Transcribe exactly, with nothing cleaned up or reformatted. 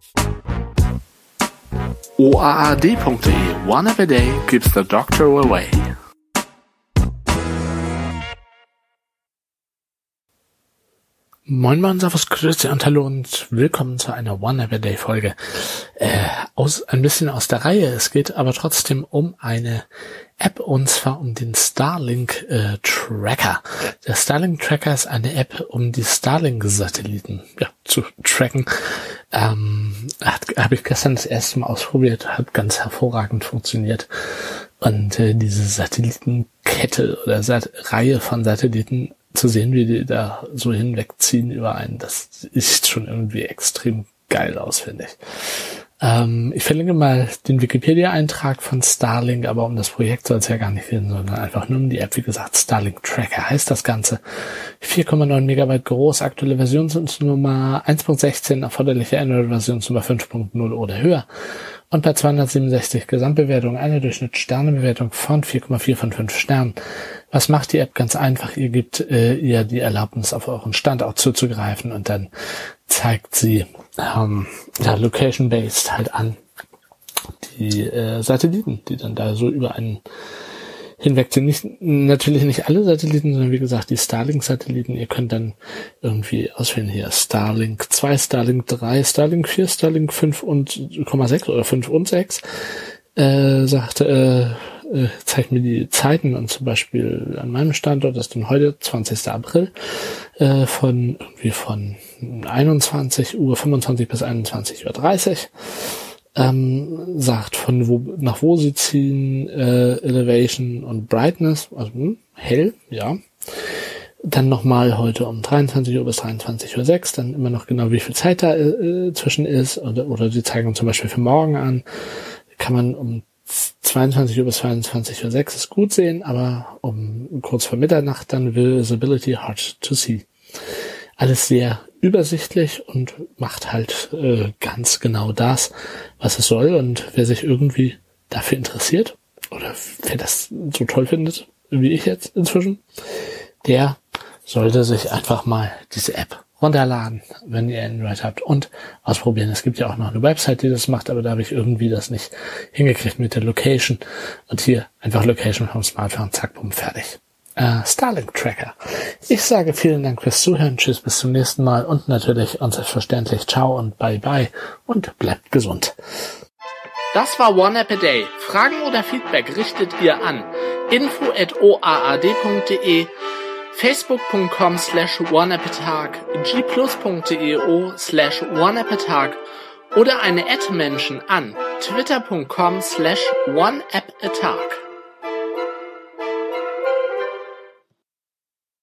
O A A D punkt de. One app a day keeps the doctor away. Moin Moin, Servus, Grüße und Hallo und willkommen zu einer One App a Day Folge. Äh, aus, ein bisschen aus der Reihe. Es geht aber trotzdem um eine App, und zwar um den Starlink äh, Tracker. Der Starlink Tracker ist eine App, um die Starlink-Satelliten ja, zu tracken. Ähm, habe ich gestern das erste Mal ausprobiert, hat ganz hervorragend funktioniert. Und äh, diese Satellitenkette oder Sat- Reihe von Satelliten zu sehen, wie die da so hinwegziehen über einen, das ist schon irgendwie extrem geil aus, finde ich. Ähm, ich verlinke mal den Wikipedia-Eintrag von Starlink, aber um das Projekt soll es ja gar nicht gehen, sondern einfach nur um die App, wie gesagt, Starlink Tracker heißt das Ganze. vier Komma neun Megabyte groß, aktuelle Versionsnummer eins Punkt sechzehn, erforderliche Android-Versionsnummer fünf Punkt null oder höher. Und bei zweihundertsiebenundsechzig Gesamtbewertungen eine Durchschnittssternebewertung von vier Komma vier von fünf Sternen. Was macht die App? Ganz einfach. Ihr gebt äh, ihr die Erlaubnis, auf euren Standort zuzugreifen, und dann zeigt sie ähm, ja, location-based halt an die äh, Satelliten, die dann da so über einen hinweg sind. Nicht, natürlich nicht alle Satelliten, sondern wie gesagt die Starlink-Satelliten. Ihr könnt dann irgendwie auswählen hier Starlink zwei, Starlink drei, Starlink vier, Starlink fünf und Komma sechs oder fünf und sechs. Äh, sagt, äh, äh, zeigt mir die Zeiten, und zum Beispiel an meinem Standort ist dann heute zwanzigster April äh, von irgendwie von einundzwanzig Uhr fünfundzwanzig bis einundzwanzig Uhr dreißig. Ähm, sagt von wo nach wo sie ziehen, äh, Elevation und Brightness, also hm, hell, ja. Dann nochmal heute um dreiundzwanzig Uhr bis dreiundzwanzig Uhr sechs, dann immer noch genau wie viel Zeit da äh, zwischen ist, oder, oder sie zeigen zum Beispiel für morgen an, kann man um zweiundzwanzig Uhr bis zweiundzwanzig Uhr sechs ist gut sehen, aber um kurz vor Mitternacht dann Visibility hard to see. Alles sehr übersichtlich und macht halt äh, ganz genau das, was es soll. Und wer sich irgendwie dafür interessiert oder wer das so toll findet, wie ich jetzt inzwischen, der sollte sich einfach mal diese App runterladen, wenn ihr Android habt, und ausprobieren. Es gibt ja auch noch eine Website, die das macht, aber da habe ich irgendwie das nicht hingekriegt mit der Location. Und hier einfach Location vom Smartphone, zack, bumm, fertig. Uh, Starlink Tracker. Ich sage vielen Dank fürs Zuhören, tschüss, bis zum nächsten Mal, und natürlich und selbstverständlich ciao und bye bye und bleibt gesund. Das war One App a Day. Fragen oder Feedback richtet ihr an info at o a a d punkt de, facebook punkt com slash oneappatag, g plus punkt de slash oneappatag oder eine Ad-Menschen an twitter punkt com slash oneappatag.